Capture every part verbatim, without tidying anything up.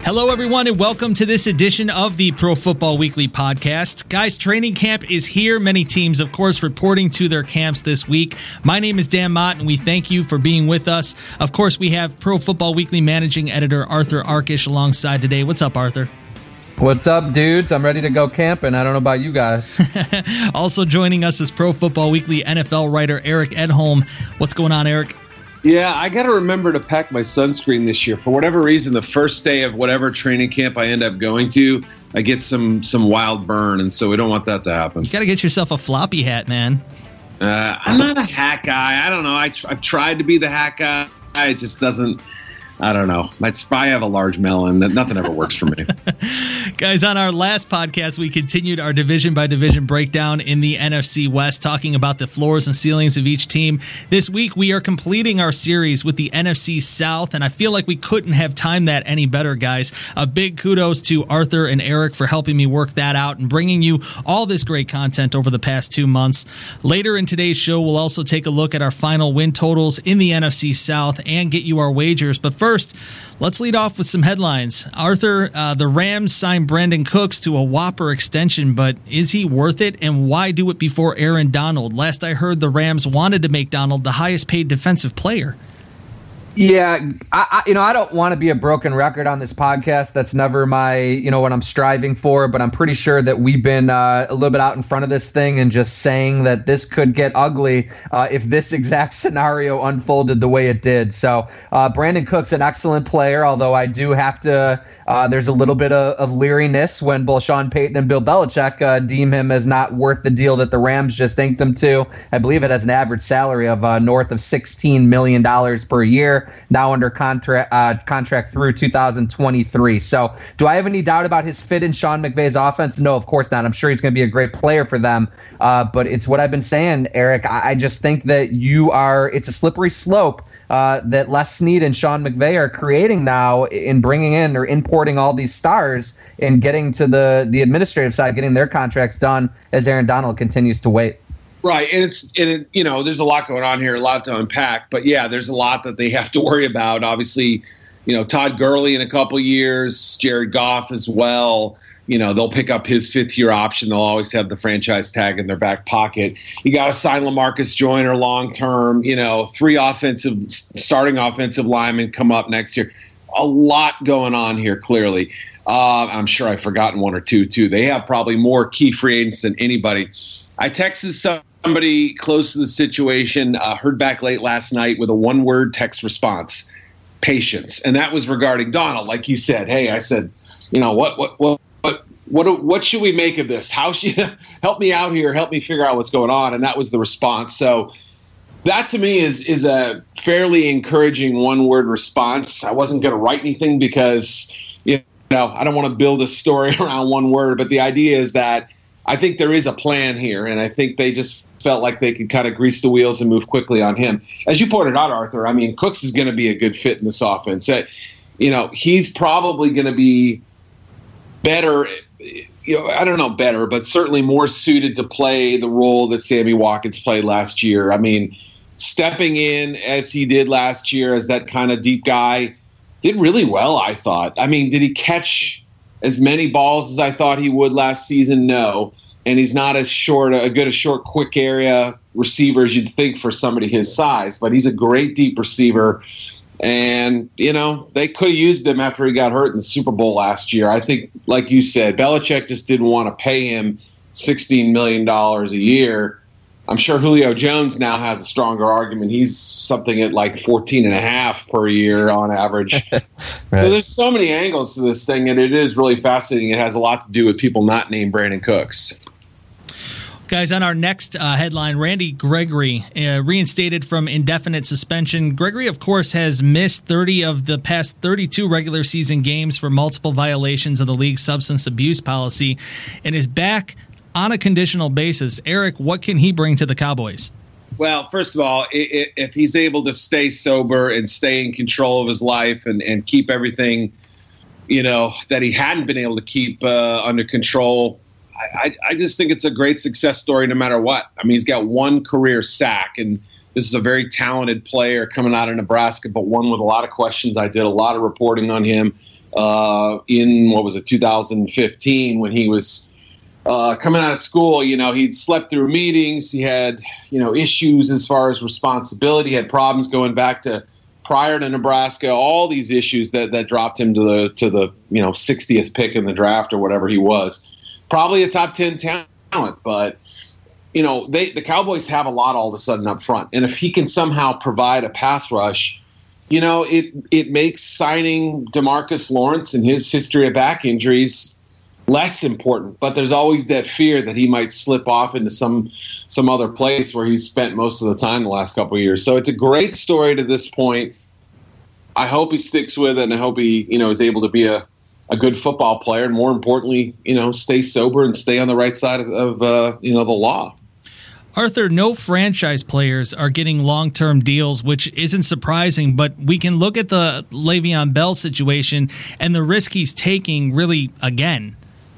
Hello, everyone, and welcome to this edition of the Pro Football Weekly podcast. Guys, training camp is here. Many teams, of course, reporting to their camps this week. My name is Dan Mott, and we thank you for being with us. Of course, we have Pro Football Weekly managing editor Arthur Arkish alongside today. What's up, Arthur? What's up, dudes? I'm ready to go camping. I don't know about you guys. Also joining us is Pro Football Weekly N F L writer Eric Edholm. What's going on, Eric? Yeah, I got to remember to pack my sunscreen this year. For whatever reason, the first day of whatever training camp I end up going to, I get some some wild burn, and so we don't want that to happen. You got to get yourself a floppy hat, man. Uh, I'm not a hat guy. I don't know. I, I've tried to be the hat guy. It just doesn't. I don't know. I have a large melon. Nothing ever works for me. Guys, on our last podcast, we continued our division-by-division breakdown in the N F C West, talking about the floors and ceilings of each team. This week, we are completing our series with the N F C South, and I feel like we couldn't have timed that any better, guys. A big kudos to Arthur and Eric for helping me work that out and bringing you all this great content over the past two months. Later in today's show, we'll also take a look at our final win totals in the N F C South and get you our wagers. But first, First, let's lead off with some headlines. Arthur, uh, the Rams signed Brandon Cooks to a whopper extension, but is he worth it, and why do it before Aaron Donald? Last I heard, the Rams wanted to make Donald the highest paid defensive player. Yeah, I, I, you know, I don't want to be a broken record on this podcast. That's never my, you know, what I'm striving for. But I'm pretty sure that we've been uh, a little bit out in front of this thing and just saying that this could get ugly uh, if this exact scenario unfolded the way it did. So uh, Brandon Cook's an excellent player, although I do have to. Uh, there's a little bit of, of leeriness when both Sean Payton and Bill Belichick uh, deem him as not worth the deal that the Rams just inked him to. I believe it has an average salary of uh, north of sixteen million dollars per year, now under contract uh, contract through two thousand twenty-three. So do I have any doubt about his fit in Sean McVay's offense? No, of course not. I'm sure he's going to be a great player for them. Uh, but it's what I've been saying, Eric. I, I just think that you are, it's a slippery slope Uh, that Les Snead and Sean McVay are creating now in bringing in or importing all these stars and getting to the, the administrative side, getting their contracts done as Aaron Donald continues to wait. Right, and it's and it, you know, there's a lot going on here, a lot to unpack. But yeah, there's a lot that they have to worry about. Obviously, you know, Todd Gurley in a couple years, Jared Goff as well. You know, they'll pick up his fifth-year option. They'll always have the franchise tag in their back pocket. You got to sign LaMarcus Joyner long-term. You know, three offensive starting offensive linemen come up next year. A lot going on here, clearly. Uh, I'm sure I've forgotten one or two, too. They have probably more key free agents than anybody. I texted somebody close to the situation, uh, heard back late last night with a one-word text response, patience. And that was regarding Donald. Like you said, hey, I said, you know, what, what, what, What what what should we make of this? How should help me out here? Help me figure out what's going on. And that was the response. So that to me is is a fairly encouraging one word response. I wasn't going to write anything because you know I don't want to build a story around one word. But the idea is that I think there is a plan here, and I think they just felt like they could kind of grease the wheels and move quickly on him. As you pointed out, Arthur, I mean, Cooks is going to be a good fit in this offense. Uh, you know, he's probably going to be better, you know, I don't know better, but certainly more suited to play the role that Sammy Watkins played last year. I mean, stepping in as he did last year as that kind of deep guy, did really well, I thought. I mean, did he catch as many balls as I thought he would last season? No. And he's not as short, a good, a short, quick area receiver as you'd think for somebody his size, but he's a great deep receiver. And, you know, they could have used him after he got hurt in the Super Bowl last year. I think, like you said, Belichick just didn't want to pay him sixteen million dollars a year. I'm sure Julio Jones now has a stronger argument. He's something at like fourteen and a half per year on average. Right. So there's so many angles to this thing, and it is really fascinating. It has a lot to do with people not named Brandon Cooks. Guys, on our next uh, headline, Randy Gregory uh, reinstated from indefinite suspension. Gregory, of course, has missed thirty of the past thirty-two regular season games for multiple violations of the league's substance abuse policy and is back on a conditional basis. Eric, what can he bring to the Cowboys? Well, first of all, if he's able to stay sober and stay in control of his life and, and keep everything, you know, that he hadn't been able to keep uh, under control, I, I just think it's a great success story no matter what. I mean, he's got one career sack, and this is a very talented player coming out of Nebraska, but one with a lot of questions. I did a lot of reporting on him. uh, in, what was it, two thousand fifteen when he was uh, coming out of school. You know, he'd slept through meetings. He had, you know, issues as far as responsibility, had problems going back to prior to Nebraska, all these issues that, that dropped him to the, to the, you know, sixtieth pick in the draft or whatever he was. Probably a top ten talent, but, you know, they the Cowboys have a lot all of a sudden up front. And if he can somehow provide a pass rush, you know, it it makes signing DeMarcus Lawrence and his history of back injuries less important. But there's always that fear that he might slip off into some some other place where he's spent most of the time the last couple of years. So it's a great story to this point. I hope he sticks with it, and I hope he, you know, is able to be a, a good football player, and more importantly, you know, stay sober and stay on the right side of, of uh, you know, the law. Arthur, no franchise players are getting long-term deals, which isn't surprising, but we can look at the Le'Veon Bell situation and the risk he's taking really again.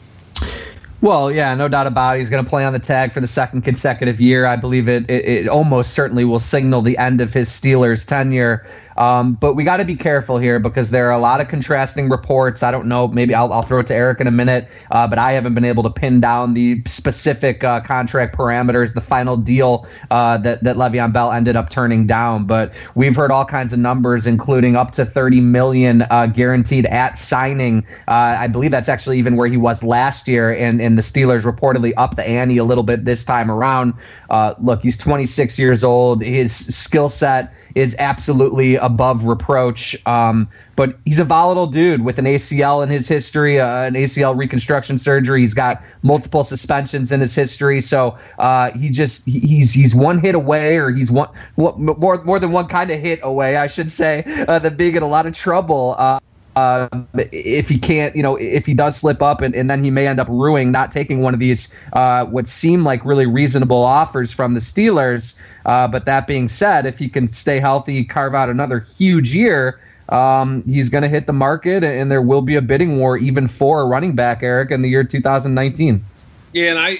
Well, yeah, no doubt about it. He's going to play on the tag for the second consecutive year. I believe it, it, it almost certainly will signal the end of his Steelers tenure. Um, but we got to be careful here because there are a lot of contrasting reports. I don't know. Maybe I'll, I'll throw it to Eric in a minute, uh, but I haven't been able to pin down the specific uh, contract parameters, the final deal uh, that, that Le'Veon Bell ended up turning down. But we've heard all kinds of numbers, including up to thirty million dollars uh, guaranteed at signing. Uh, I believe that's actually even where he was last year, and, and the Steelers reportedly upped the ante a little bit this time around. Uh, look, he's twenty-six years old. His skill set is absolutely above reproach. Um, but he's a volatile dude with an A C L in his history, uh, an A C L reconstruction surgery. He's got multiple suspensions in his history. So uh, he just he's he's one hit away, or he's one more more than one kind of hit away, I should say, uh, than being in a lot of trouble. Uh, Uh, if he can't, you know, if he does slip up, and, and then he may end up ruining not taking one of these uh, what seem like really reasonable offers from the Steelers. Uh, but that being said, if he can stay healthy, carve out another huge year, um, he's going to hit the market, and there will be a bidding war even for a running back, Eric, in the year two thousand nineteen. Yeah, and I,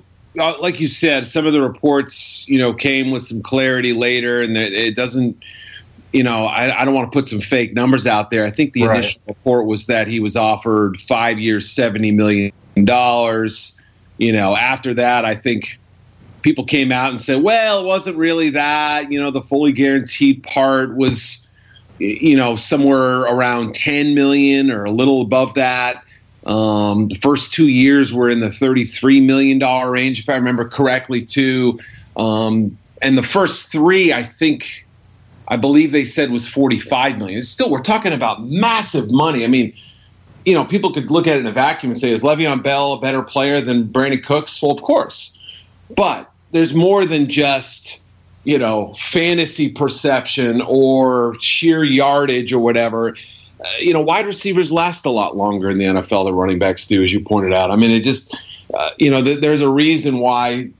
I like you said, some of the reports, you know, came with some clarity later, and it doesn't. You know, I, I don't want to put some fake numbers out there. I think the right. initial report was that he was offered five years, seventy million dollars. You know, after that, I think people came out and said, well, it wasn't really that. You know, the fully guaranteed part was, you know, somewhere around ten million dollars or a little above that. Um, the first two years were in the thirty-three million dollars range, if I remember correctly, too. Um, and the first three, I think, I believe they said was forty-five million dollars. Still, we're talking about massive money. I mean, you know, people could look at it in a vacuum and say, is Le'Veon Bell a better player than Brandon Cooks? Well, of course. But there's more than just, you know, fantasy perception or sheer yardage or whatever. Uh, you know, wide receivers last a lot longer in the N F L than running backs do, as you pointed out. I mean, it just, uh, you know, th- there's a reason why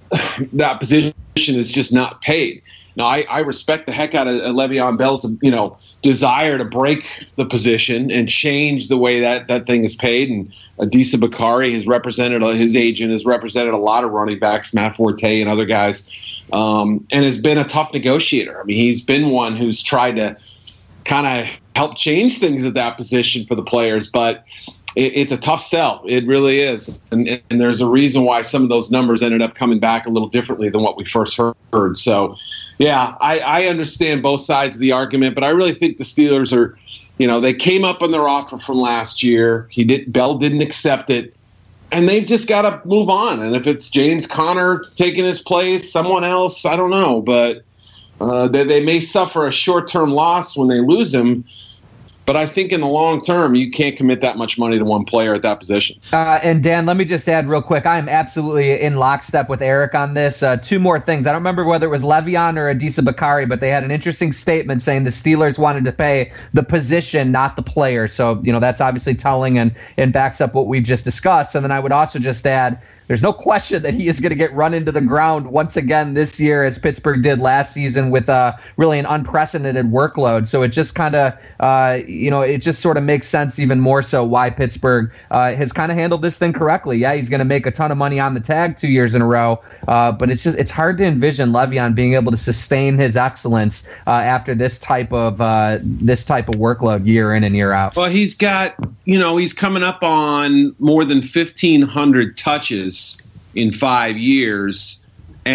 that position is just not paid. Now, I, I respect the heck out of Le'Veon Bell's, you know, desire to break the position and change the way that, that thing is paid. And Adisa Bakari has represented, his agent has represented a lot of running backs, Matt Forte and other guys, um, and has been a tough negotiator. I mean, he's been one who's tried to kind of help change things at that position for the players, but it, it's a tough sell. It really is. And, and there's a reason why some of those numbers ended up coming back a little differently than what we first heard. So, yeah, I, I understand both sides of the argument, but I really think the Steelers are, you know, they came up on their offer from last year. He did, Bell didn't accept it, and they've just got to move on. And if it's James Conner taking his place, someone else, I don't know, but uh, they, they may suffer a short-term loss when they lose him. But I think in the long term, you can't commit that much money to one player at that position. Uh, and Dan, let me just add real quick. I am absolutely in lockstep with Eric on this. Uh, two more things. I don't remember whether it was Le'Veon or Adisa Bakari, but they had an interesting statement saying the Steelers wanted to pay the position, not the player. So, you know, that's obviously telling and, and backs up what we've just discussed. And then I would also just add, there's no question that he is going to get run into the ground once again this year, as Pittsburgh did last season, with uh, really an unprecedented workload. So it just kind of, uh, you know, it just sort of makes sense even more so why Pittsburgh uh, has kind of handled this thing correctly. Yeah, he's going to make a ton of money on the tag two years in a row, uh, but it's just it's hard to envision Le'Veon being able to sustain his excellence uh, after this type of uh, this type of workload year in and year out. Well, he's got, you know, he's coming up on more than fifteen hundred touches in five years,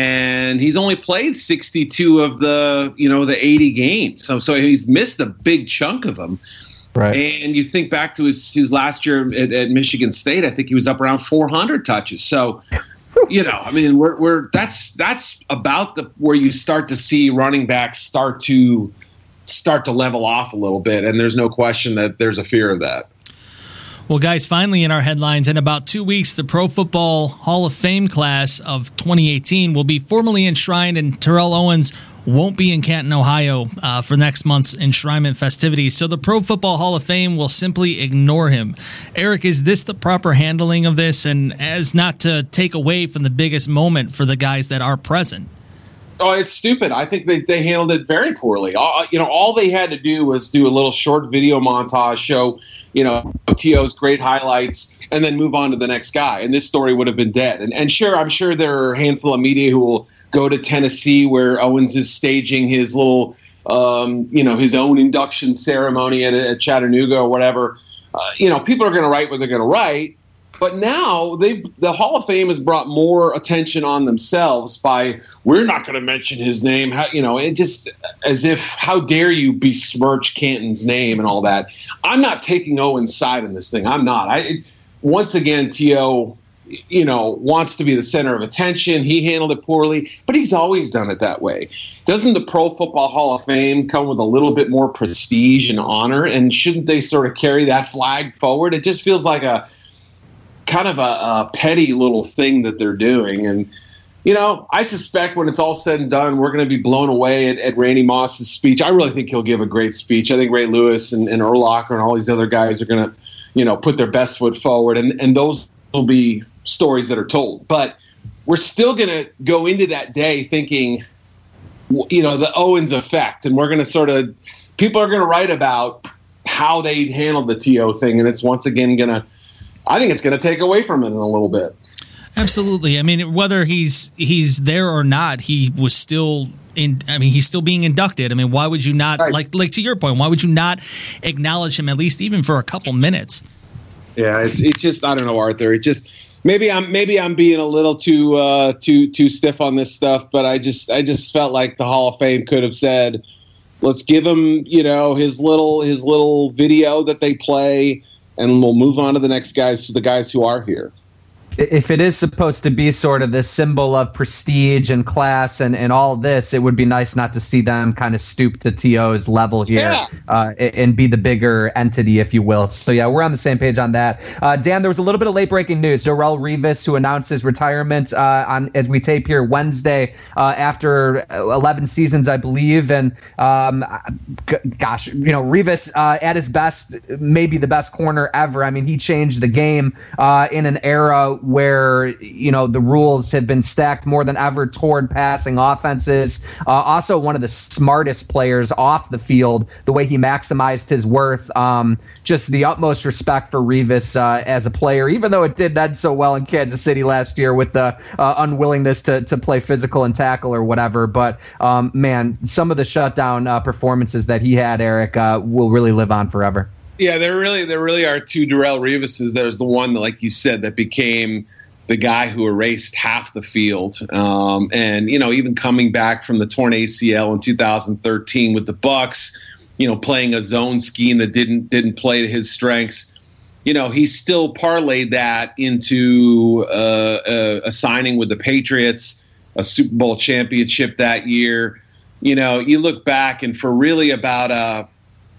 and he's only played sixty-two of the, you know, the eighty games. So, so he's missed a big chunk of them. Right. And you think back to his, his last year at, at Michigan State, I think he was up around four hundred touches. So, you know, I mean, we're we're that's that's about the where you start to see running backs start to start to level off a little bit, and there's no question that there's a fear of that. Well, guys, finally in our headlines, in about two weeks, the Pro Football Hall of Fame class of twenty eighteen will be formally enshrined, and Terrell Owens won't be in Canton, Ohio uh, for next month's enshrinement festivities. So the Pro Football Hall of Fame will simply ignore him. Eric, is this the proper handling of this, and as not to take away from the biggest moment for the guys that are present? Oh, it's stupid. I think they, they handled it very poorly. All, you know, all they had to do was do a little short video montage, show, you know, T O's great highlights, and then move on to the next guy. And this story would have been dead. And, and sure, I'm sure there are a handful of media who will go to Tennessee where Owens is staging his little, um, you know, his own induction ceremony at, at Chattanooga or whatever. Uh, you know, people are going to write what they're going to write. But now they the Hall of Fame has brought more attention on themselves by, we're not going to mention his name. How, you know, it just as if, how dare you besmirch Canton's name and all that. I'm not taking Owen's side in this thing. I'm not. I once again, T O, you know, wants to be the center of attention. He handled it poorly, but he's always done it that way. Doesn't the Pro Football Hall of Fame come with a little bit more prestige and honor? And shouldn't they sort of carry that flag forward? It just feels like a kind of a, a petty little thing that they're doing. And, you know, I suspect when it's all said and done, we're going to be blown away at, at Randy Moss's speech. I really think he'll give a great speech. I think Ray Lewis and, and Urlacher and all these other guys are going to, you know, put their best foot forward. And, and those will be stories that are told. But we're still going to go into that day thinking, you know, the Owens effect. And we're going to sort of, people are going to write about how they handled the T O thing. And it's once again going to, I think it's going to take away from it in a little bit. Absolutely. I mean, whether he's he's there or not, he was still in. I mean, he's still being inducted. I mean, why would you not, right. like like to your point, why would you not acknowledge him at least even for a couple minutes? Yeah, it's it's just, I don't know, Arthur. It just maybe I'm maybe I'm being a little too uh, too too stiff on this stuff, but I just I just felt like the Hall of Fame could have said, let's give him, you know, his little his little video that they play, and we'll move on to the next guys, to the guys who are here. If it is supposed to be sort of this symbol of prestige and class and, and all this, it would be nice not to see them kind of stoop to T O's level here yeah. uh, and be the bigger entity, if you will. So, yeah, we're on the same page on that. Uh, Dan, there was a little bit of late-breaking news. Darrelle Revis, who announced his retirement uh, on as we tape here Wednesday uh, after eleven seasons, I believe. And, um, g- gosh, you know, Revis uh, at his best, maybe the best corner ever. I mean, he changed the game uh, in an era where, you know, the rules have been stacked more than ever toward passing offenses. Uh, also one of the smartest players off the field, the way he maximized his worth. Um, just the utmost respect for Revis uh, as a player, even though it did end so well in Kansas City last year with the uh, unwillingness to, to play physical and tackle or whatever. But, um, man, some of the shutdown uh, performances that he had, Eric, uh, will really live on forever. Yeah, there really there really are two Darrelle Revises. There's the one, that, like you said, that became the guy who erased half the field. Um, and, you know, even coming back from the torn A C L in two thousand thirteen with the Bucs, you know, playing a zone scheme that didn't didn't play to his strengths, you know, he still parlayed that into uh, a, a signing with the Patriots, a Super Bowl championship that year. You know, you look back, and for really about a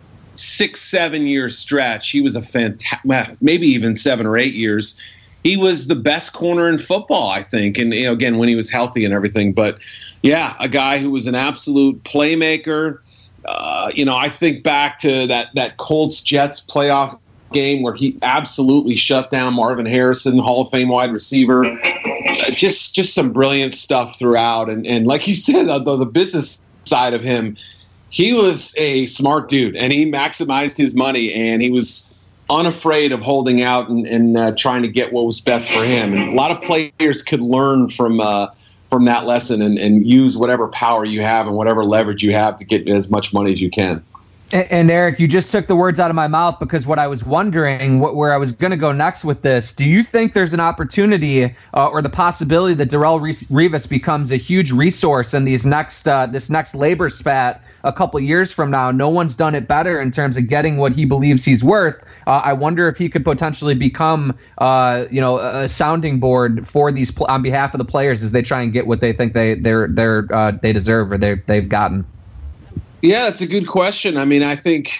six, seven year stretch, he was a fantastic, maybe even seven or eight years. He was the best corner in football, I think. And, you know, again, when he was healthy and everything. But yeah, a guy who was an absolute playmaker. Uh, you know, I think back to that, that Colts Jets playoff game where he absolutely shut down Marvin Harrison, Hall of Fame wide receiver. Uh, just just some brilliant stuff throughout. And, and like you said, the, the business side of him, he was a smart dude, and he maximized his money, and he was unafraid of holding out and, and uh, trying to get what was best for him. And a lot of players could learn from uh, from that lesson and, and use whatever power you have and whatever leverage you have to get as much money as you can. And, and Eric, you just took the words out of my mouth, because what I was wondering, what, where I was going to go next with this, do you think there's an opportunity uh, or the possibility that Darrelle Revis becomes a huge resource in these next uh, this next labor spat a couple years from now? No one's done it better in terms of getting what he believes he's worth. Uh, I wonder if he could potentially become, uh, you know, a sounding board for these pl- on behalf of the players as they try and get what they think they they're they're uh, they deserve or they they've gotten. Yeah, that's a good question. I mean, I think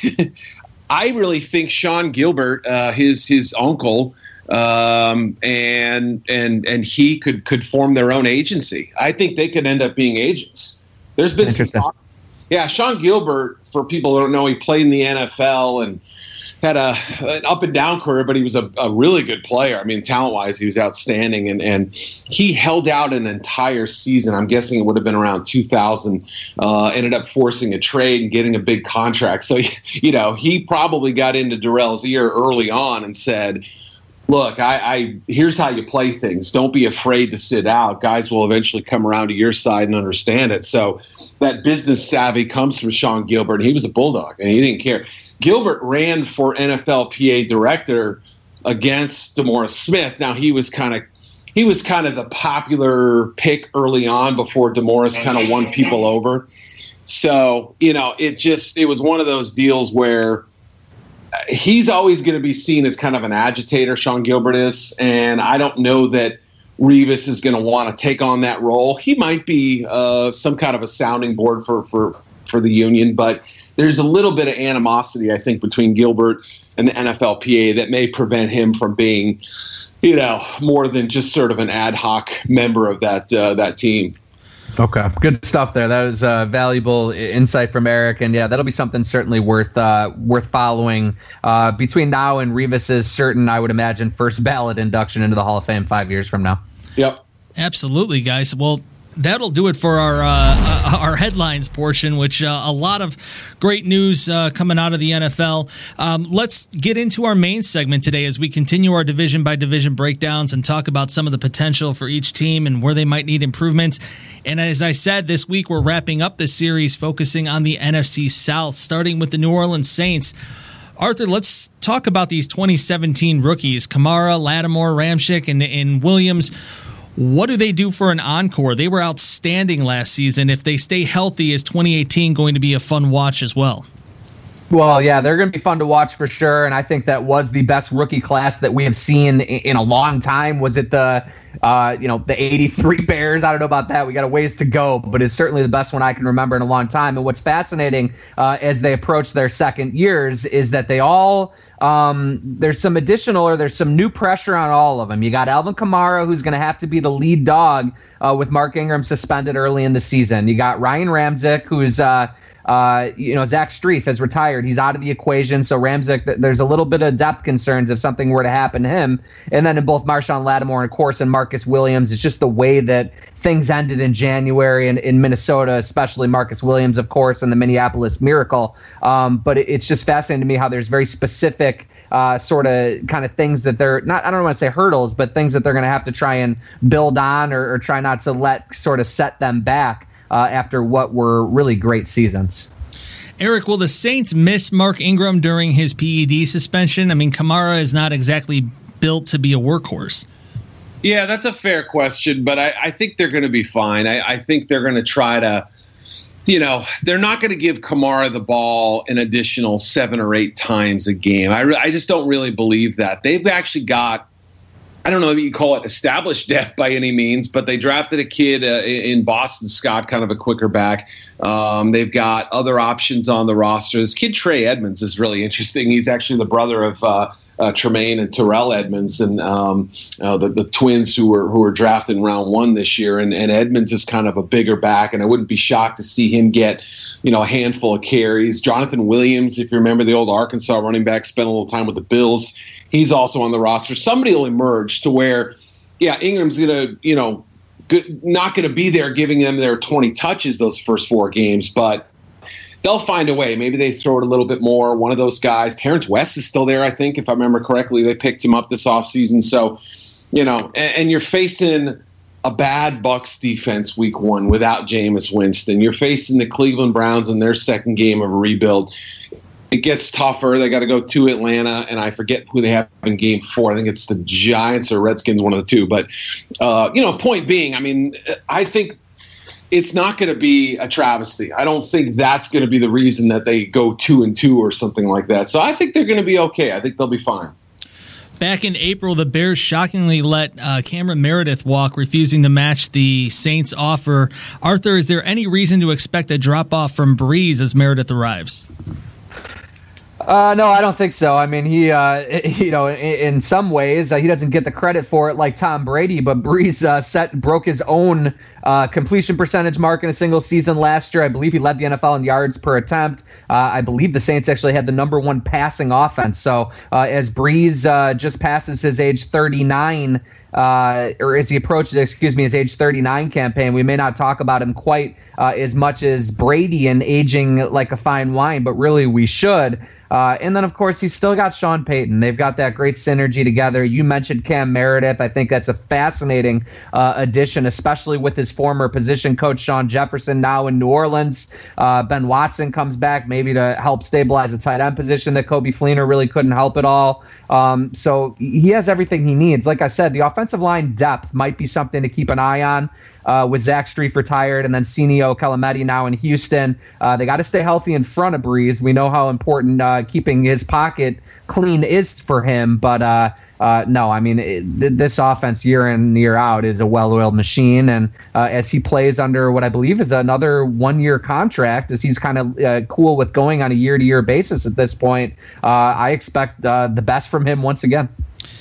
I really think Sean Gilbert, uh, his his uncle, um, and and and he could could form their own agency. I think they could end up being agents. There's been some talk. Yeah, Sean Gilbert, for people who don't know, he played in the N F L and had a an up and down career, but he was a, a really good player. I mean, talent wise, he was outstanding, and and he held out an entire season. I'm guessing it would have been around two thousand. Uh, ended up forcing a trade and getting a big contract. So, you know, he probably got into Darrell's ear early on and said, look, I, I here's how you play things. Don't be afraid to sit out. Guys will eventually come around to your side and understand it. So that business savvy comes from Sean Gilbert. He was a Bulldog, and he didn't care. Gilbert ran for N F L P A director against DeMaurice Smith. Now, he was kind of he was kind of the popular pick early on before DeMaurice kind of won people over. So, you know, it just it was one of those deals where he's always going to be seen as kind of an agitator, Sean Gilbert is, and I don't know that Revis is going to want to take on that role. He might be uh, some kind of a sounding board for, for, for the union, but there's a little bit of animosity, I think, between Gilbert and the N F L P A that may prevent him from being, you know, more than just sort of an ad hoc member of that uh, that team. Okay, good stuff there. That was uh, valuable insight from Eric, and yeah, that'll be something certainly worth uh, worth following uh, between now and Revis's certain, I would imagine, first ballot induction into the Hall of Fame five years from now. Yep, absolutely, guys. Well, that'll do it for our uh, our headlines portion, which uh, a lot of great news uh, coming out of the N F L. Um, let's get into our main segment today as we continue our division by division breakdowns and talk about some of the potential for each team and where they might need improvements. And as I said, this week we're wrapping up this series focusing on the N F C South, starting with the New Orleans Saints. Arthur, let's talk about these twenty seventeen rookies, Kamara, Lattimore, Ramczyk, and, and Williams. What do they do for an encore? They were outstanding last season. If they stay healthy, is twenty eighteen going to be a fun watch as well? Well, yeah, they're going to be fun to watch for sure, and I think that was the best rookie class that we have seen in a long time. Was it the, uh, you know, the eighty-three Bears? I don't know about that. We got a ways to go, but it's certainly the best one I can remember in a long time. And what's fascinating uh, as they approach their second years is that they all um, there's some additional or there's some new pressure on all of them. You got Alvin Kamara, who's going to have to be the lead dog uh, with Mark Ingram suspended early in the season. You got Ryan Ramczyk, who's uh, Uh, you know, Zach Strief has retired. He's out of the equation. So Ramczyk, there's a little bit of depth concerns if something were to happen to him. And then in both Marshawn Lattimore and, of course, and Marcus Williams, it's just the way that things ended in January in, in Minnesota, especially Marcus Williams, of course, and the Minneapolis Miracle. Um, but it, it's just fascinating to me how there's very specific uh, sort of kind of things that they're not, I don't want to say hurdles, but things that they're going to have to try and build on or, or try not to let sort of set them back. Uh, after what were really great seasons. Eric, will the Saints miss Mark Ingram during his P E D suspension? I mean, Kamara is not exactly built to be a workhorse. Yeah, that's a fair question, but I, I think they're going to be fine. I, I think they're going to try to, you know, they're not going to give Kamara the ball an additional seven or eight times a game. I, re- I just don't really believe that. They've actually got, I don't know if you call it established depth by any means, but they drafted a kid uh, in Boston Scott, kind of a quicker back. Um, they've got other options on the roster. This kid, Trey Edmonds, is really interesting. He's actually the brother of uh, uh, Tremaine and Terrell Edmonds, and um, uh, the, the twins who were who were drafted in round one this year. And, and Edmonds is kind of a bigger back, and I wouldn't be shocked to see him get, you know, a handful of carries. Jonathan Williams, if you remember the old Arkansas running back, spent a little time with the Bills. He's also on the roster. Somebody will emerge to where, yeah, Ingram's going to, you know, good, not going to be there giving them their twenty touches those first four games, but they'll find a way. Maybe they throw it a little bit more. One of those guys, Terrence West is still there, I think, if I remember correctly. They picked him up this offseason. So, you know, and, and you're facing a bad Bucs defense week one without Jameis Winston. You're facing the Cleveland Browns in their second game of a rebuild. It gets tougher. They got to go to Atlanta, and I forget who they have in game four. I think it's the Giants or Redskins, one of the two. But, uh, you know, point being, I mean, I think it's not going to be a travesty. I don't think that's going to be the reason that they go two and two or something like that. So I think they're going to be okay. I think they'll be fine. Back in April, the Bears shockingly let uh, Cameron Meredith walk, refusing to match the Saints' offer. Arthur, is there any reason to expect a drop-off from Breeze as Meredith arrives? Uh, no, I don't think so. I mean, he, uh, you know, in, in some ways, uh, he doesn't get the credit for it like Tom Brady, but Breeze uh, set broke his own uh, completion percentage mark in a single season last year. I believe he led the N F L in yards per attempt. Uh, I believe the Saints actually had the number one passing offense. So uh, as Breeze uh, just passes his age thirty-nine, uh, or as he approaches, excuse me, his age thirty-nine campaign, we may not talk about him quite uh, as much as Brady and aging like a fine wine, but really we should. Uh, and then, of course, he's still got Sean Payton. They've got that great synergy together. You mentioned Cam Meredith. I think that's a fascinating uh, addition, especially with his former position coach, Sean Jefferson, now in New Orleans. Uh, Ben Watson comes back maybe to help stabilize the tight end position that Coby Fleener really couldn't help at all. Um, so he has everything he needs. Like I said, the offensive line depth might be something to keep an eye on. Uh, with Zach Strief retired and then Senio Calameti now in Houston. Uh, they got to stay healthy in front of Breeze. We know how important uh, keeping his pocket clean is for him, but uh, uh, no, I mean, it, this offense year in, year out is a well-oiled machine, and uh, as he plays under what I believe is another one-year contract, as he's kind of uh, cool with going on a year-to-year basis at this point, uh, I expect uh, the best from him once again.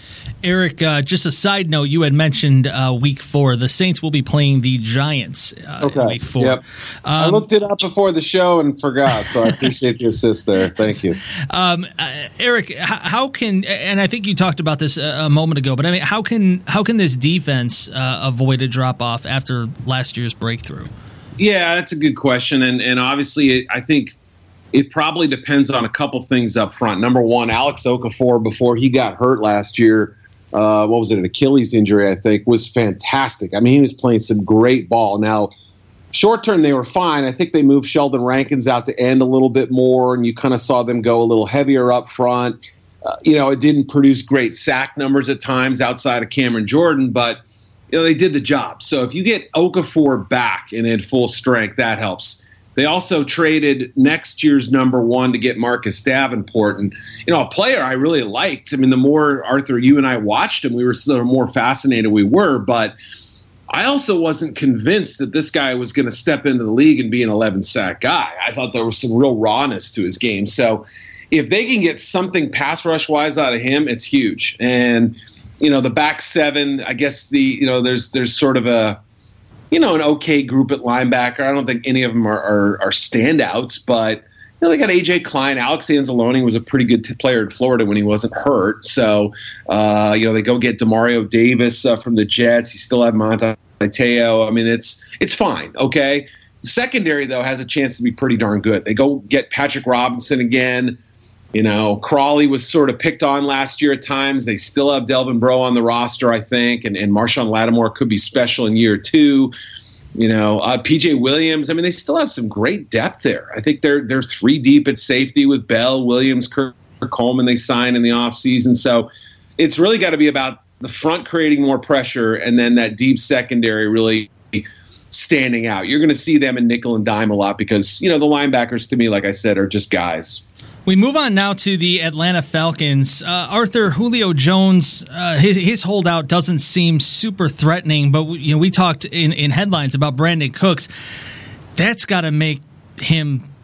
Eric, uh, just a side note, you had mentioned uh, week four. The Saints will be playing the Giants uh, okay. in week four. Yep. Um, I looked it up before the show and forgot, so I appreciate the assist there. Thank you. Um, uh, Eric, how, how can, and I think you talked about this a, a moment ago, but I mean, how can how can this defense uh, avoid a drop-off after last year's breakthrough? Yeah, that's a good question, and, and obviously it, I think it probably depends on a couple things up front. Number one, Alex Okafor, before he got hurt last year, Uh, what was it, an Achilles injury, I think, was fantastic. I mean, he was playing some great ball. Now, short term, they were fine. I think they moved Sheldon Rankins out to end a little bit more, and you kind of saw them go a little heavier up front. Uh, you know, it didn't produce great sack numbers at times outside of Cameron Jordan, but, you know, they did the job. So if you get Okafor back and in full strength, that helps. They also traded next year's number one to get Marcus Davenport, and you know, a player I really liked. I mean, the more Arthur, you and I watched him, we were the more fascinated we were. But I also wasn't convinced that this guy was going to step into the league and be an eleven sack guy. I thought there was some real rawness to his game. So if they can get something pass rush wise out of him, it's huge. And you know, the back seven, I guess the you know, there's there's sort of a you know, an okay group at linebacker. I don't think any of them are, are, are standouts, but you know, they got A J Klein. Alex Anzalone was a pretty good t- player in Florida when he wasn't hurt. So, uh, you know, they go get Demario Davis uh, from the Jets. You still have Monte Teo. I mean, it's it's fine, okay? The secondary, though, has a chance to be pretty darn good. They go get Patrick Robinson again. You know, Crawley was sort of picked on last year at times. They still have Delvin Breaux on the roster, I think, and, and Marshawn Lattimore could be special in year two. You know, uh, P J Williams. I mean, they still have some great depth there. I think they're they're three deep at safety with Bell, Williams, Kirk Coleman. They signed in the offseason. So it's really got to be about the front creating more pressure and then that deep secondary really standing out. You're going to see them in nickel and dime a lot because, you know, the linebackers, to me, like I said, are just guys. We move on now to the Atlanta Falcons. Uh, Arthur, Julio Jones, uh, his, his holdout doesn't seem super threatening, but we, you know, we talked in, in headlines about Brandon Cooks. That's got to make him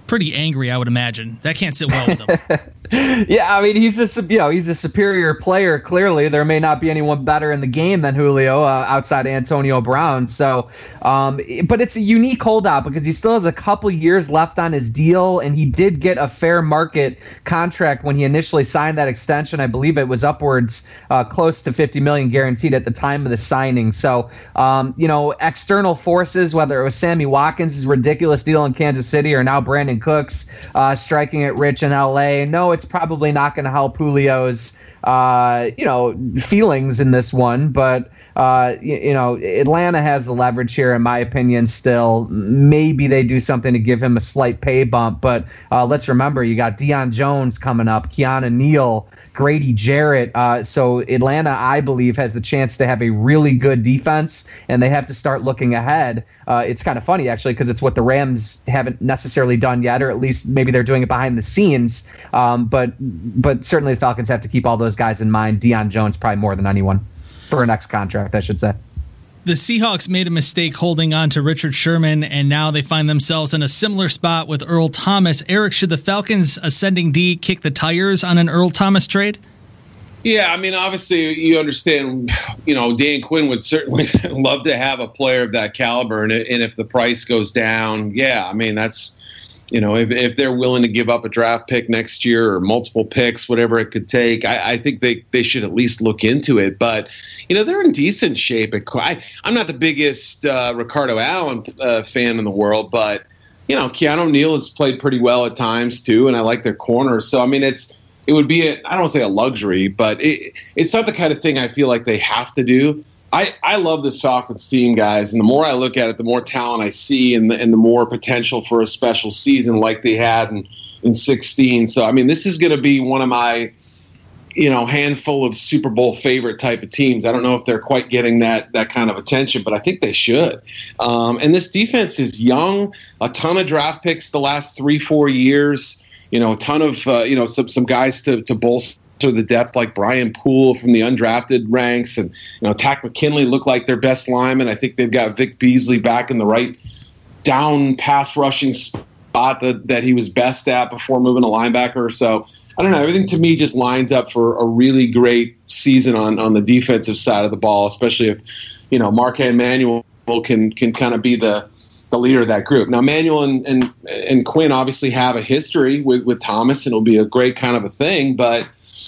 pretty angry, I would imagine. That can't sit well with him. Yeah, I mean, he's a you know he's a superior player. Clearly, there may not be anyone better in the game than Julio uh, outside Antonio Brown. So, um, but it's a unique holdout because he still has a couple years left on his deal, and he did get a fair market contract when he initially signed that extension. I believe it was upwards uh, close to fifty million guaranteed at the time of the signing. So, um, you know, external forces, whether it was Sammy Watkins' ridiculous deal in Kansas City or now Brandon Cooks uh, striking it rich in L A. No, it's probably not going to help Julio's, uh, you know, feelings in this one. But, uh, you, you know, Atlanta has the leverage here, in my opinion, still. Maybe they do something to give him a slight pay bump. But uh, let's remember, you got Deion Jones coming up, Keanu Neal, Grady Jarrett. Uh, so Atlanta, I believe, has the chance to have a really good defense, and they have to start looking ahead. Uh, it's kind of funny, actually, because it's what the Rams haven't necessarily done yet, or at least maybe they're doing it behind the scenes. Um, but but certainly the Falcons have to keep all those guys in mind. Deion Jones probably more than anyone for a next contract, I should say. The Seahawks made a mistake holding on to Richard Sherman, and now they find themselves in a similar spot with Earl Thomas. Eric, should the Falcons ascending D kick the tires on an Earl Thomas trade? Yeah, I mean, obviously, you understand, you know, Dan Quinn would certainly love to have a player of that caliber, and, and if the price goes down, yeah, I mean, that's, you know, if, if they're willing to give up a draft pick next year or multiple picks, whatever it could take, I, I think they, they should at least look into it. But, you know, they're in decent shape. I, I'm not the biggest uh, Ricardo Allen uh, fan in the world, but, you know, Keanu Neal has played pretty well at times, too, and I like their corners. So, I mean, it's it would be, a, I don't want to say a luxury, but it, it's not the kind of thing I feel like they have to do. I, I love this Falcons team, guys, and the more I look at it, the more talent I see and the, and the more potential for a special season like they had in, in sixteen. So, I mean, this is going to be one of my, you know, handful of Super Bowl favorite type of teams. I don't know if they're quite getting that that kind of attention, but I think they should. Um, and this defense is young, a ton of draft picks the last three, four years, you know, a ton of, uh, you know, some, some guys to, to bolster to the depth like Brian Poole from the undrafted ranks, and you know Takk McKinley look like their best lineman. I think they've got Vic Beasley back in the right down pass rushing spot that, that he was best at before moving to linebacker. So I don't know. Everything to me just lines up for a really great season on, on the defensive side of the ball, especially if you know Marquez Manuel can can kind of be the the leader of that group. Now Manuel and, and and Quinn obviously have a history with with Thomas, and it'll be a great kind of a thing, but.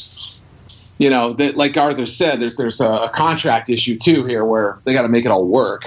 You know, that, like Arthur said, there's there's a, a contract issue, too, here where they got to make it all work.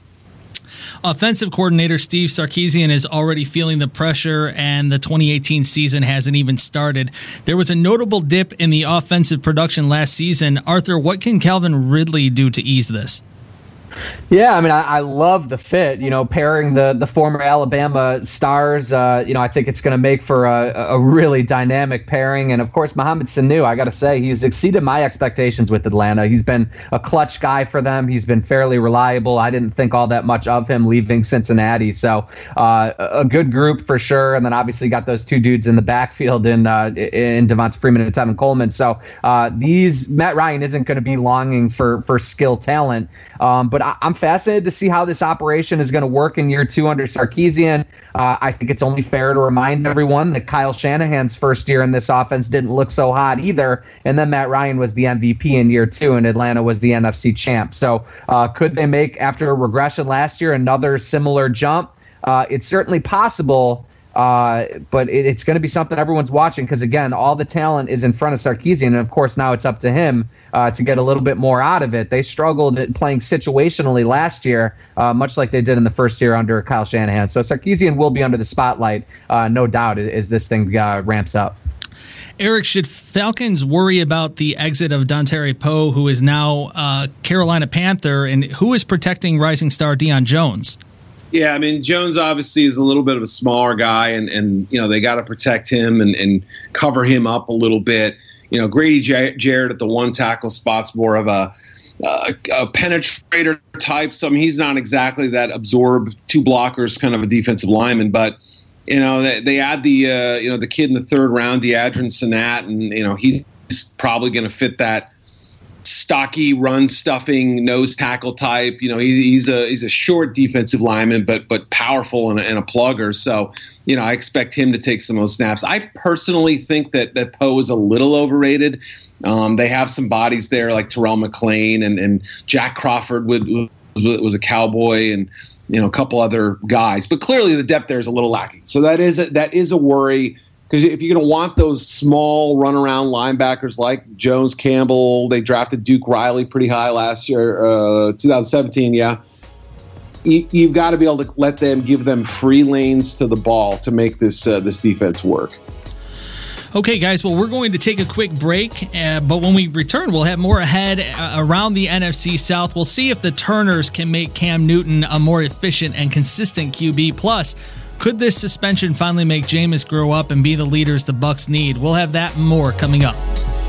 Offensive coordinator Steve Sarkisian is already feeling the pressure, and the twenty eighteen season hasn't even started. There was a notable dip in the offensive production last season. Arthur, what can Calvin Ridley do to ease this? Yeah, I mean, I, I love the fit, you know, pairing the, the former Alabama stars. Uh, you know, I think it's going to make for a, a really dynamic pairing. And, of course, Mohamed Sanu, I got to say, he's exceeded my expectations with Atlanta. He's been a clutch guy for them. He's been fairly reliable. I didn't think all that much of him leaving Cincinnati. So uh, a good group for sure. And then obviously got those two dudes in the backfield in, uh, in Devonta Freeman and Tevin Coleman. So uh, these Matt Ryan isn't going to be longing for, for skill talent. Um, but I'm fascinated to see how this operation is going to work in year two under Sarkisian. Uh, I think it's only fair to remind everyone that Kyle Shanahan's first year in this offense didn't look so hot either. And then Matt Ryan was the M V P in year two, and Atlanta was the N F C champ. So uh, could they make, after a regression last year, another similar jump? Uh, it's certainly possible. Uh, but it, it's going to be something everyone's watching because, again, all the talent is in front of Sarkisian. And, of course, now it's up to him uh, to get a little bit more out of it. They struggled at playing situationally last year, uh, much like they did in the first year under Kyle Shanahan. So Sarkisian will be under the spotlight, uh, no doubt, as this thing uh, ramps up. Eric, should Falcons worry about the exit of Dontari Poe, who is now uh, Carolina Panther, and who is protecting rising star Deion Jones? Yeah, I mean, Jones obviously is a little bit of a smaller guy, and, and you know, they got to protect him and, and cover him up a little bit. You know, Grady Jarrett at the one tackle spot's more of a, uh, a penetrator type. So, I mean, he's not exactly that absorb two blockers kind of a defensive lineman, but, you know, they, they add the, uh, you know, the kid in the third round, Deadrin Senat, and, you know, he's probably going to fit that stocky, run stuffing, nose tackle type. You know, he, he's a he's a short defensive lineman, but but powerful and a, and a plugger. So, you know, I expect him to take some of those snaps. I personally think that that Poe is a little overrated. Um, they have some bodies there like Terrell McClain and and Jack Crawford with, was was a Cowboy, and you know a couple other guys. But clearly the depth there is a little lacking. So that is a, that is a worry. Because if you're going to want those small runaround linebackers like Jones, Campbell, they drafted Duke Riley pretty high last year, uh, twenty seventeen, yeah. You, you've got to be able to let them, give them free lanes to the ball to make this uh, this defense work. Okay, guys, well, we're going to take a quick break, uh, but when we return, we'll have more ahead uh, around the N F C South. We'll see if the Turners can make Cam Newton a more efficient and consistent Q B. Plus, could this suspension finally make Jameis grow up and be the leaders the Bucs need? We'll have that and more coming up.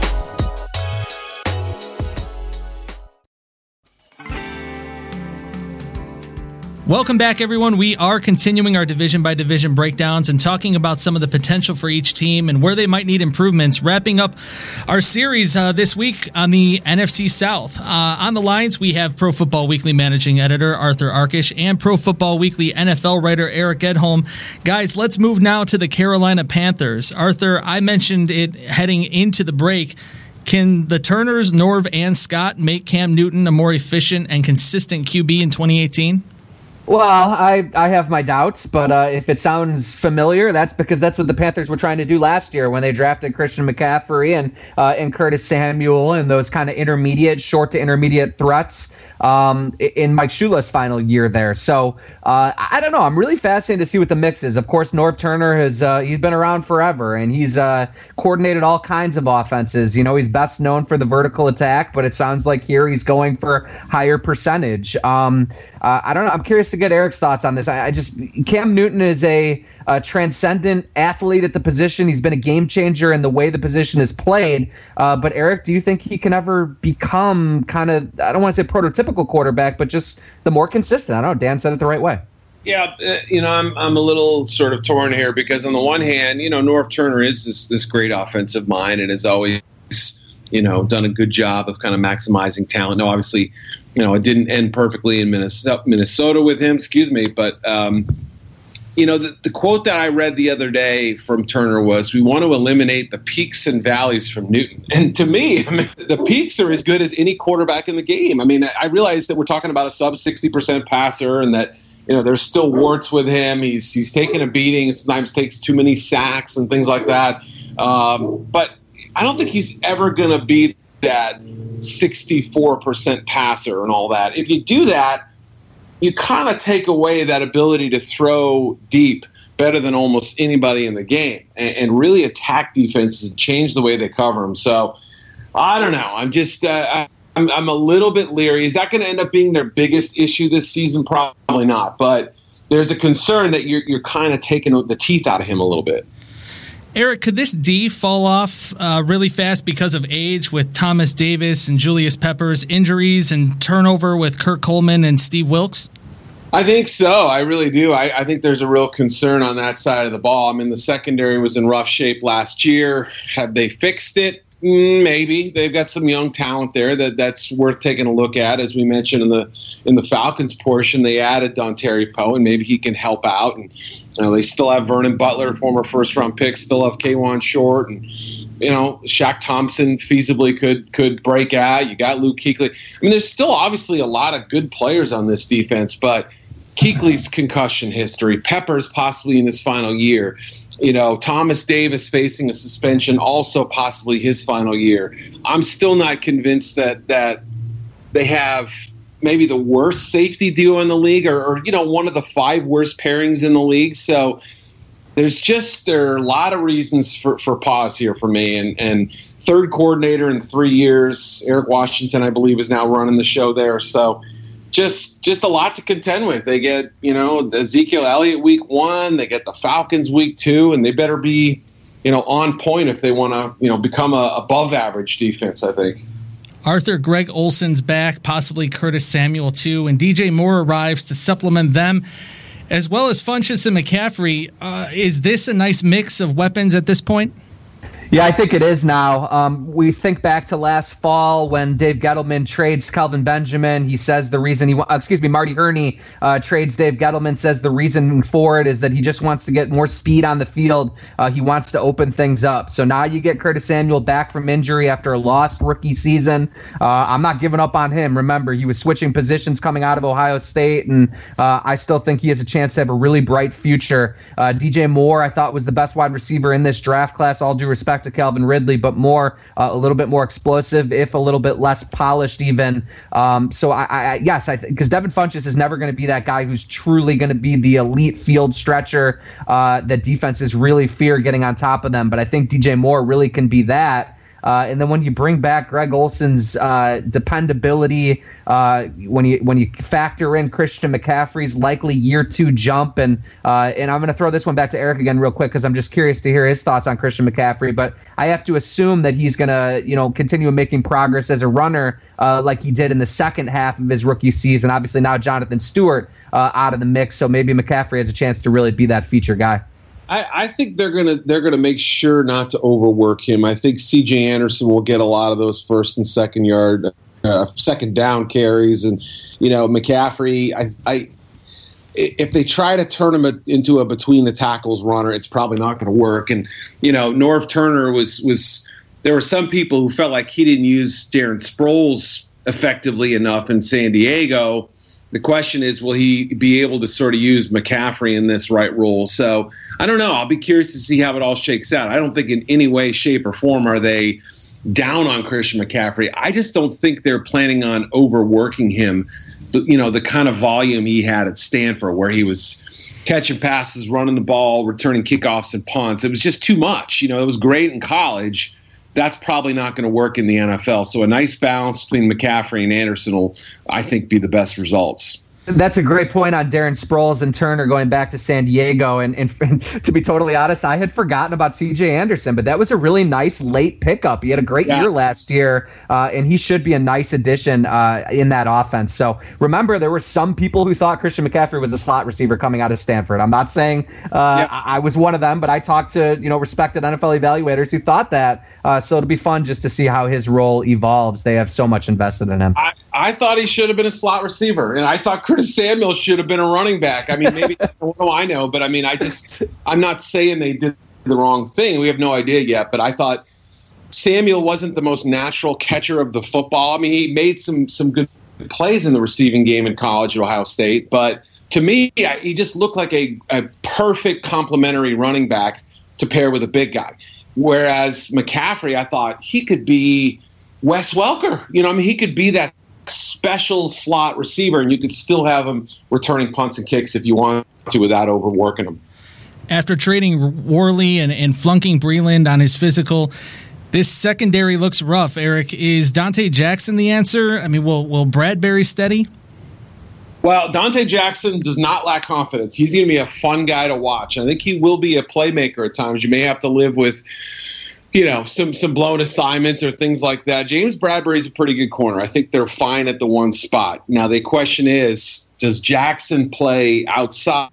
Welcome back, everyone. We are continuing our division-by-division breakdowns and talking about some of the potential for each team and where they might need improvements, wrapping up our series uh, this week on the N F C South. Uh, on the lines, we have Pro Football Weekly managing editor Arthur Arkish and Pro Football Weekly N F L writer Eric Edholm. Guys, let's move now to the Carolina Panthers. Arthur, I mentioned it heading into the break. Can the Turners, Norv, and Scott make Cam Newton a more efficient and consistent Q B in twenty eighteen? Well, I, I have my doubts, but uh, if it sounds familiar, that's because that's what the Panthers were trying to do last year when they drafted Christian McCaffrey and uh, and Curtis Samuel and those kind of intermediate, short to intermediate threats um, in Mike Shula's final year there. So uh, I don't know. I'm really fascinated to see what the mix is. Of course, Norv Turner has uh, he's been around forever, and he's uh, coordinated all kinds of offenses. You know, he's best known for the vertical attack, but it sounds like here he's going for higher percentage. Um, uh, I don't know. I'm curious to get Eric's thoughts on this. I, I just Cam Newton is a, a transcendent athlete at the position. He's been a game changer in the way the position is played. Uh, but Eric, do you think he can ever become kind of, I don't want to say prototypical quarterback, but just the more consistent? I don't know. Dan said it the right way. Yeah, uh, you know, I'm I'm a little sort of torn here because on the one hand, you know, Norv Turner is this this great offensive mind and has always, you know, done a good job of kind of maximizing talent. No, obviously, you know, it didn't end perfectly in Minnesota, Minnesota with him, excuse me. But, um, you know, the, the quote that I read the other day from Turner was, we want to eliminate the peaks and valleys from Newton. And to me, I mean, the peaks are as good as any quarterback in the game. I mean, I realize that we're talking about a sub sixty percent passer and that, you know, there's still warts with him. He's he's taking a beating. Sometimes takes too many sacks and things like that. Um, but I don't think he's ever going to be that sixty-four percent passer and all that. If you do that, you kind of take away that ability to throw deep better than almost anybody in the game and, and really attack defenses and change the way they cover them. So I don't know. I'm just uh, I'm, I'm a little bit leery. Is that going to end up being their biggest issue this season? Probably not. But there's a concern that you're you're kind of taking the teeth out of him a little bit. Eric, could this D fall off uh, really fast because of age with Thomas Davis and Julius Peppers, injuries and turnover with Kirk Coleman and Steve Wilkes? I think so. I really do. I, I think there's a real concern on that side of the ball. I mean, the secondary was in rough shape last year. Have they fixed it? Maybe. They've got some young talent there that, that's worth taking a look at. As we mentioned in the in the Falcons portion, they added Dontari Poe, and maybe he can help out. And you know, they still have Vernon Butler, former first-round pick, still have K'Wan Short, and you know, Shaq Thompson feasibly could could break out. You got Luke Kuechly. I mean, there's still obviously a lot of good players on this defense, but Kuechly's concussion history, Peppers possibly in his final year. You know, Thomas Davis facing a suspension, also possibly his final year. I'm still not convinced that that they have maybe the worst safety duo in the league or, or, you know, one of the five worst pairings in the league. So there's just there are a lot of reasons for, for pause here for me. And, and third coordinator in three years, Eric Washington, I believe, is now running the show there. So Just just a lot to contend with. They get, you know, Ezekiel Elliott week one. They get the Falcons week two, and they better be, you know, on point if they want to, you know, become a above average defense, I think. Arthur, Greg Olson's back, possibly Curtis Samuel too, and D J Moore arrives to supplement them, as well as Funchess and McCaffrey. Uh, is this a nice mix of weapons at this point? Yeah, I think it is now. Um, we think back to last fall when Dave Gettleman trades Kelvin Benjamin. He says the reason he, wa- excuse me, Marty Herney uh, trades Dave Gettleman, says the reason for it is that he just wants to get more speed on the field. Uh, he wants to open things up. So now you get Curtis Samuel back from injury after a lost rookie season. Uh, I'm not giving up on him. Remember, he was switching positions coming out of Ohio State, and uh, I still think he has a chance to have a really bright future. Uh, D J Moore, I thought, was the best wide receiver in this draft class, all due respect to Calvin Ridley, but more uh, a little bit more explosive, if a little bit less polished even. Um, so I, I yes, I because Devin Funchess is never going to be that guy who's truly going to be the elite field stretcher uh, that defenses really fear getting on top of them. But I think D J Moore really can be that. Uh, and then when you bring back Greg Olson's uh, dependability, uh, when you when you factor in Christian McCaffrey's likely year two jump, and uh, and I'm going to throw this one back to Eric again real quick because I'm just curious to hear his thoughts on Christian McCaffrey. But I have to assume that he's going to you know continue making progress as a runner uh, like he did in the second half of his rookie season. Obviously now Jonathan Stewart uh, out of the mix, so maybe McCaffrey has a chance to really be that feature guy. I, I think they're gonna they're gonna make sure not to overwork him. I think C J Anderson will get a lot of those first and second yard, uh, second down carries, and you know McCaffrey. I, I if they try to turn him a, into a between the tackles runner, it's probably not going to work. And you know Norv Turner was was there were some people who felt like he didn't use Darren Sproles effectively enough in San Diego. The question is, will he be able to sort of use McCaffrey in this right role? So I don't know. I'll be curious to see how it all shakes out. I don't think in any way, shape, or form are they down on Christian McCaffrey. I just don't think they're planning on overworking him. You know, the kind of volume he had at Stanford where he was catching passes, running the ball, returning kickoffs and punts. It was just too much. You know, it was great in college. That's probably not going to work in the N F L. So a nice balance between McCaffrey and Anderson will, I think, be the best results. That's a great point on Darren Sproles and Turner going back to San Diego. And, and, and to be totally honest, I had forgotten about C J Anderson, but that was a really nice late pickup. He had a great yeah. year last year, uh, and he should be a nice addition uh, in that offense. So remember, there were some people who thought Christian McCaffrey was a slot receiver coming out of Stanford. I'm not saying uh, yeah. I, I was one of them, but I talked to you know respected N F L evaluators who thought that. Uh, so it'll be fun just to see how his role evolves. They have so much invested in him. I, I thought he should have been a slot receiver, and I thought Curtis Samuel should have been a running back. I mean, maybe what do I know? But I mean, I just I'm not saying they did the wrong thing. We have no idea yet. But I thought Samuel wasn't the most natural catcher of the football. I mean, he made some some good plays in the receiving game in college at Ohio State. But to me, I, he just looked like a, a perfect complementary running back to pair with a big guy. Whereas McCaffrey, I thought he could be Wes Welker. You know, I mean, he could be that special slot receiver, and you could still have him returning punts and kicks if you want to without overworking him. After trading Worley and, and flunking Breland on his physical, this secondary looks rough. Eric, is Dante Jackson the answer? I mean, will will Bradbury steady? Well, Dante Jackson does not lack confidence. He's going to be a fun guy to watch. I think he will be a playmaker at times. You may have to live with you know, some some blown assignments or things like that. James Bradbury's a pretty good corner. I think they're fine at the one spot. Now, the question is, does Jackson play outside?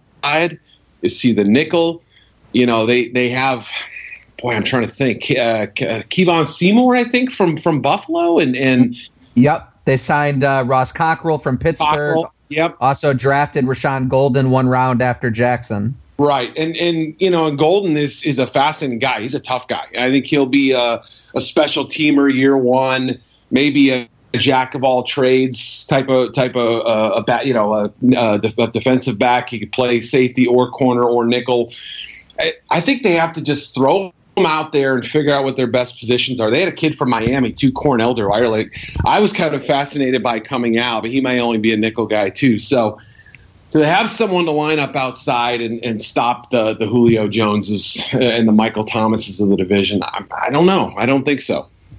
Is he the nickel? You know, they, they have, boy, I'm trying to think. Uh, Kevon Seymour, I think, from, from Buffalo. and and Yep. They signed uh, Ross Cockrell from Pittsburgh. Cockrell, yep. Also drafted Rashawn Golden one round after Jackson. Right. And, and you know, and Golden is, is a fascinating guy. He's a tough guy. I think he'll be a, a special teamer year one, maybe a, a jack of all trades type of, type of uh, a bat, you know, a, a, a defensive back. He could play safety or corner or nickel. I, I think they have to just throw him out there and figure out what their best positions are. They had a kid from Miami, too, Cornell Dwyer. Like, I was kind of fascinated by coming out, but he may only be a nickel guy, too. So, to have someone to line up outside and, and stop the, the Julio Joneses and the Michael Thomases of the division, I, I don't know. I don't think so.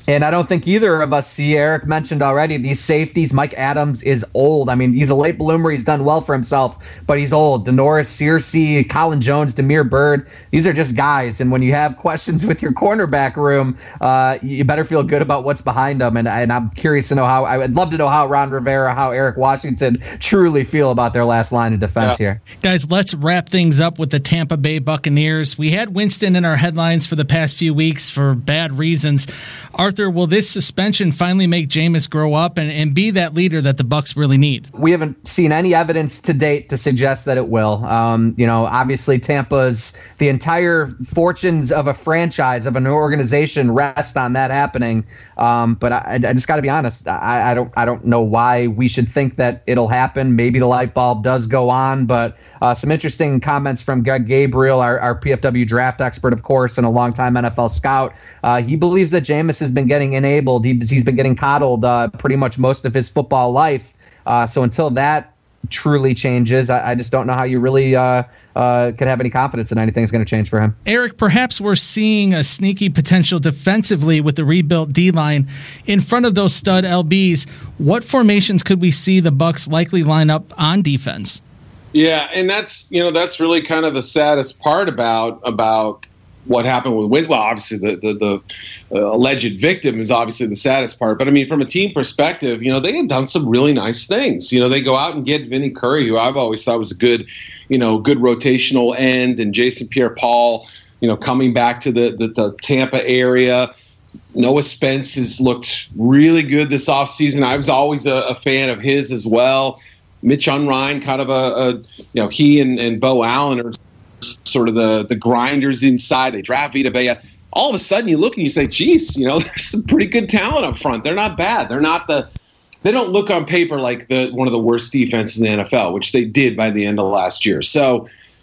And I don't think either of us see, Eric mentioned already, these safeties. Mike Adams is old. I mean, he's a late bloomer. He's done well for himself, but he's old. Denoris Searcy, Colin Jones, Demir Bird, these are just guys. And when you have questions with your cornerback room, uh, you better feel good about what's behind them. And, and I'm curious to know how, I would love to know how Ron Rivera, how Eric Washington truly feel about their last line of defense yeah. here. Guys, let's wrap things up with the Tampa Bay Buccaneers. We had Winston in our headlines for the past few weeks for bad reasons. Arthur, will this suspension finally make Jameis grow up and, and be that leader that the Bucs really need? We haven't seen any evidence to date to suggest that it will. Um, you know, obviously Tampa's, the entire fortunes of a franchise, of an organization rest on that happening. Um, but I, I just got to be honest. I, I don't I don't know why we should think that it'll happen. Maybe the light bulb does go on, but uh, some interesting comments from Greg Gabriel, our, our P F W draft expert, of course, and a longtime N F L scout. Uh, he believes that Jameis has been getting enabled. He, he's been getting coddled uh, pretty much most of his football life. Uh, so until that truly changes, I, I just don't know how you really uh, uh, could have any confidence that anything's going to change for him. Eric, perhaps we're seeing a sneaky potential defensively with the rebuilt D-line in front of those stud L Bs. What formations could we see the Bucs likely line up on defense? Yeah, and that's you know that's really kind of the saddest part about about what happened with Winston. Well, obviously the the, the uh, alleged victim is obviously the saddest part. But I mean, from a team perspective, you know they had done some really nice things. You know they go out and get Vinny Curry, who I've always thought was a good, you know, good rotational end, and Jason Pierre-Paul, you know, coming back to the the, the Tampa area. Noah Spence has looked really good this offseason. I was always a, a fan of his as well. Mitch Unrein, kind of a, a you know, he and, and Bo Allen are sort of the, the grinders inside. They draft Vita Vea. All of a sudden you look and you say, geez, you know, there's some pretty good talent up front. They're not bad. They're not the, they don't look on paper like the one of the worst defenses in the N F L, which they did by the end of last year. So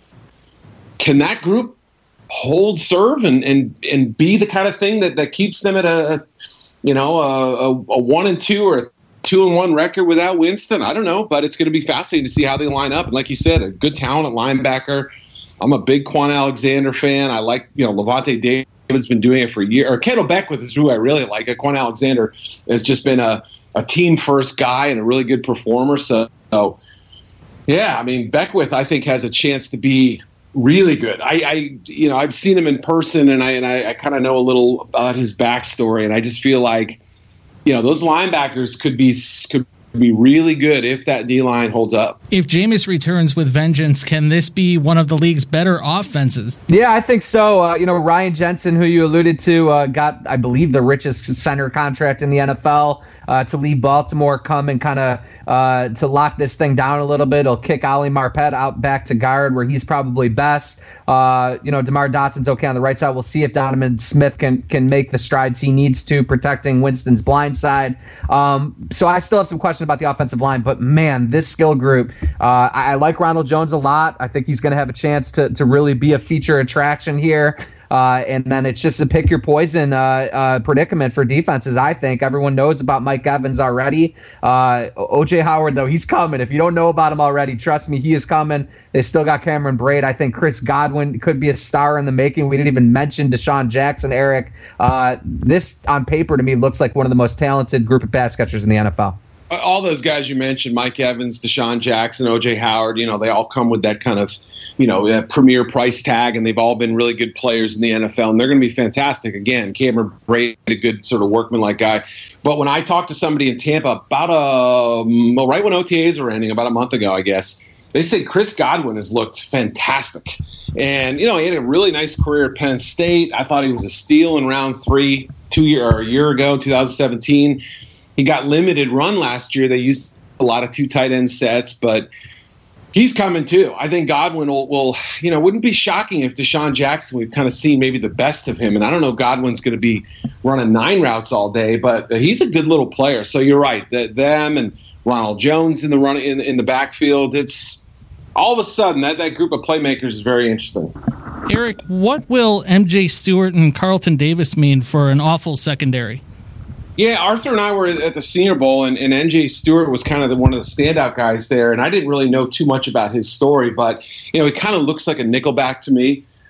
can that group hold serve and, and, and be the kind of thing that, that keeps them at a, you know, a, a, a one and two or a two and one record without Winston? I don't know, but it's going to be fascinating to see how they line up. And like you said, a good talent at linebacker. I'm a big Quan Alexander fan. I like, you know, Levante David's been doing it for a year. Or Kendall Beckwith is who I really like. Quan Alexander has just been a, a team first guy and a really good performer. So, so, yeah, I mean, Beckwith, I think, has a chance to be really good. I, I you know, I've seen him in person, and I and I, I kind of know a little about his backstory, and I just feel like, you know, those linebackers could be could be really good if that D-line holds up. If Jameis returns with vengeance, can this be one of the league's better offenses? Yeah, I think so. Uh, you know, Ryan Jensen, who you alluded to, uh, got, I believe, the richest center contract in the N F L uh, to leave Baltimore, come and kind of uh, to lock this thing down a little bit. He'll kick Ali Marpet out back to guard where he's probably best. Uh, you know, DeMar Dotson's okay on the right side. We'll see if Donovan Smith can can make the strides he needs to protecting Winston's blind side. Um, so I still have some questions about the offensive line, but man, this skill group, uh, I, I like Ronald Jones a lot. I think he's going to have a chance to to really be a feature attraction here. Uh, and then it's just a pick your poison uh, uh, predicament for defenses. I think everyone knows about Mike Evans already. Uh, O J Howard, though, he's coming. If you don't know about him already, trust me, he is coming. They still got Cameron Braid. I think Chris Godwin could be a star in the making. We didn't even mention Deshaun Jackson, Eric. Uh, this, on paper, to me, looks like one of the most talented group of pass catchers in the N F L. All those guys you mentioned, Mike Evans, Deshaun Jackson, O J Howard, you know, they all come with that kind of, you know, uh, premier price tag, and they've all been really good players in the N F L, and they're going to be fantastic. Again, Cameron Braid, a good sort of workman-like guy. But when I talked to somebody in Tampa about a, well, right when O T As were ending, about a month ago, I guess, they said Chris Godwin has looked fantastic. And, you know, he had a really nice career at Penn State. I thought he was a steal in round three, two year or a year ago, two thousand seventeen. He got limited run last year. They used a lot of two tight end sets, but he's coming too. I think Godwin will, will, you know, wouldn't be shocking if Deshaun Jackson, we've kind of seen maybe the best of him. And I don't know if Godwin's going to be running nine routes all day, but he's a good little player. So you're right. The, them and Ronald Jones in the run in, in the backfield. It's all of a sudden that, that group of playmakers is very interesting. Eric, what will M J Stewart and Carlton Davis mean for an awful secondary? Yeah, Arthur and I were at the Senior Bowl, and, and M J Stewart was kind of the, one of the standout guys there, and I didn't really know too much about his story, but, you know, he kind of looks like a nickelback to me.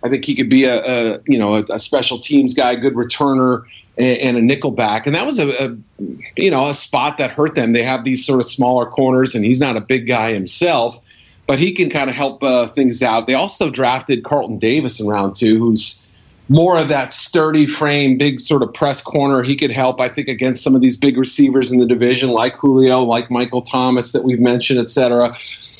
I think he could be a, a you know a, a special teams guy, good returner, and, and a nickel back. And that was a, a you know a spot that hurt them. They have these sort of smaller corners, and he's not a big guy himself, but he can kind of help uh, things out. They also drafted Carlton Davis in round two, who's more of that sturdy frame, big sort of press corner. He could help, I think, against some of these big receivers in the division, like Julio, like Michael Thomas that we've mentioned, et cetera.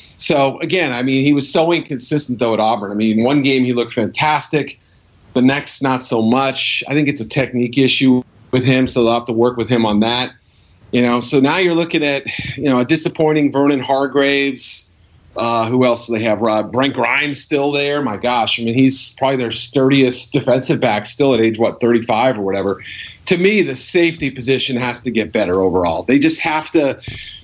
So, again, I mean, he was so inconsistent, though, at Auburn. I mean, one game he looked fantastic. The next, not so much. I think it's a technique issue with him, so they'll have to work with him on that. You know, so now you're looking at, you know, a disappointing Vernon Hargraves. Uh, who else do they have? Uh, Brent Grimes still there. My gosh. I mean, he's probably their sturdiest defensive back still at age, what, thirty-five or whatever. To me, the safety position has to get better overall. They just have to,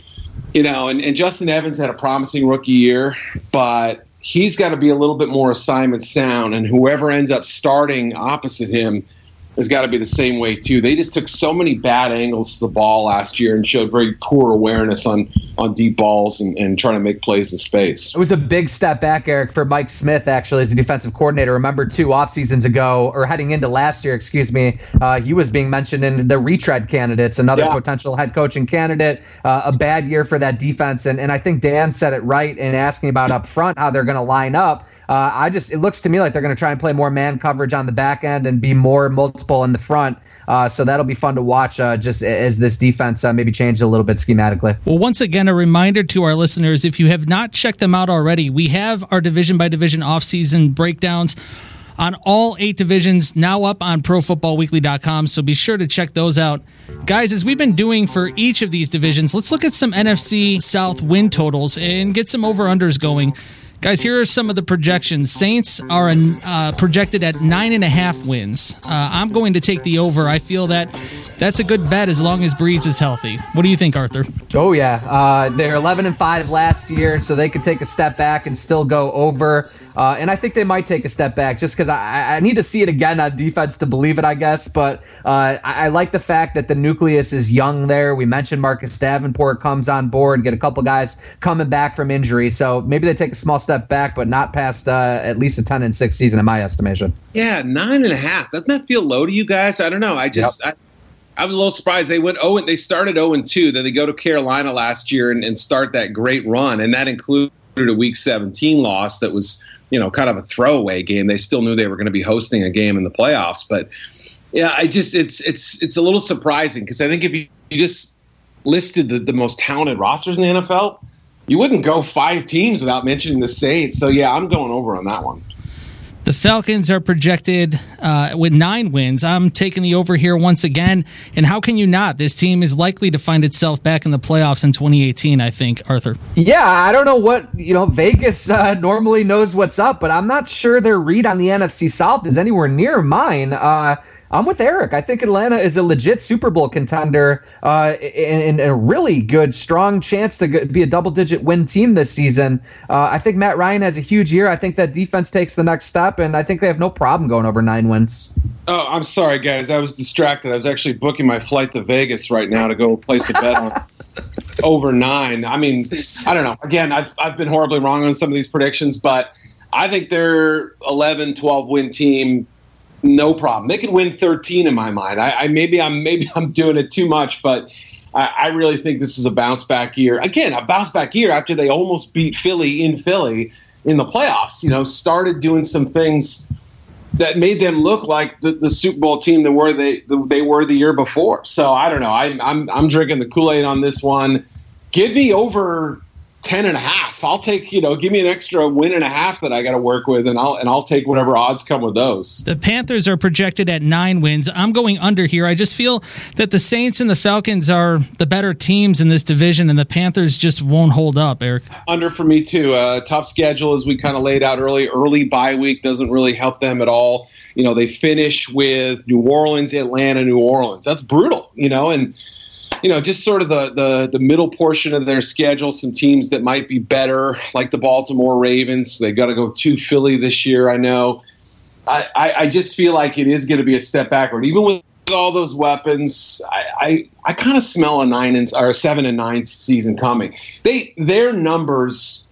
you know, and, and Justin Evans had a promising rookie year, but he's got to be a little bit more assignment sound, and whoever ends up starting opposite him has got to be the same way too. They just took so many bad angles to the ball last year and showed very poor awareness on, on deep balls and, and trying to make plays in space. It was a big step back, Eric, for Mike Smith, actually, as a defensive coordinator. Remember two off seasons ago, or heading into last year, excuse me, uh, he was being mentioned in the retread candidates, another yeah. potential head coaching candidate. Uh, a bad year for that defense. And, and I think Dan said it right in asking about up front how they're going to line up. Uh, I just it looks to me like they're going to try and play more man coverage on the back end and be more multiple in the front. Uh, so that'll be fun to watch uh, just as this defense uh, maybe changes a little bit schematically. Well, once again, a reminder to our listeners, if you have not checked them out already, we have our division by division offseason breakdowns on all eight divisions now up on pro football weekly dot com. So be sure to check those out. Guys, as we've been doing for each of these divisions, let's look at some N F C South win totals and get some over-unders going. Guys, here are some of the projections. Saints are uh, projected at nine and a half wins. Uh, I'm going to take the over. I feel that that's a good bet as long as Breeze is healthy. What do you think, Arthur? Oh yeah, uh, they're eleven and five last year, so they could take a step back and still go over. Uh, and I think they might take a step back just because I, I need to see it again on defense to believe it, I guess. But uh, I, I like the fact that the nucleus is young there. We mentioned Marcus Davenport comes on board, get a couple guys coming back from injury. So maybe they take a small step back, but not past uh, at least a ten and six season in my estimation. Yeah, nine and a half. Doesn't that feel low to you guys? I don't know. I just yep. I, I was a little surprised. They went oh, they started oh and two. Then they go to Carolina last year and, and start that great run, and that included a Week seventeen loss that was, you know, kind of a throwaway game. They still knew they were going to be hosting a game in the playoffs. But yeah, I just it's it's it's a little surprising because I think if you, you just listed the, the most talented rosters in the N F L, you wouldn't go five teams without mentioning the Saints. So yeah, I'm going over on that one. The Falcons are projected uh, with nine wins. I'm taking the over here once again. And how can you not? This team is likely to find itself back in the playoffs in twenty eighteen, I think, Arthur. Yeah, I don't know what, you know, Vegas uh, normally knows what's up, but I'm not sure their read on the N F C South is anywhere near mine. Uh, I'm with Eric. I think Atlanta is a legit Super Bowl contender uh, and, and a really good, strong chance to be a double-digit win team this season. Uh, I think Matt Ryan has a huge year. I think that defense takes the next step, and I think they have no problem going over nine wins. Oh, I'm sorry, guys. I was distracted. I was actually booking my flight to Vegas right now to go place a bet on over nine. I mean, I don't know. Again, I've, I've been horribly wrong on some of these predictions, but I think they're eleven, twelve win team. No problem. They could win thirteen in my mind. I, I maybe I'm maybe I'm doing it too much, but I, I really think this is a bounce back year. Again, a bounce back year after they almost beat Philly in Philly in the playoffs. You know, started doing some things that made them look like the, the Super Bowl team that were they the, they were the year before. So I don't know. I, I'm I'm drinking the Kool-Aid on this one. Give me over ten and a half. I'll take, you know, give me an extra win and a half that I got to work with, and I'll and I'll take whatever odds come with those. The Panthers are projected at nine wins. I'm going under here. I just feel that the Saints and the Falcons are the better teams in this division, and the Panthers just won't hold up, Eric. Under for me, too. Uh, tough schedule, as we kind of laid out early. Early bye week doesn't really help them at all. You know, they finish with New Orleans, Atlanta, New Orleans. That's brutal, you know, and you know, just sort of the, the the middle portion of their schedule, some teams that might be better, like the Baltimore Ravens. They got to go to Philly this year, I know. I, I, I just feel like it is going to be a step backward. Even with all those weapons, I I, I kind of smell a nine and or a seven and nine season coming. They their numbers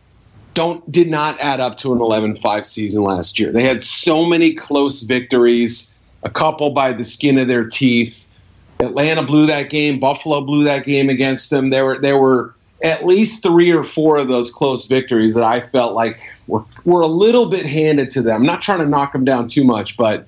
don't did not add up to an eleven five season last year. They had so many close victories, a couple by the skin of their teeth. Atlanta blew that game. Buffalo blew that game against them. There were there were at least three or four of those close victories that I felt like were were a little bit handed to them. I'm not trying to knock them down too much, but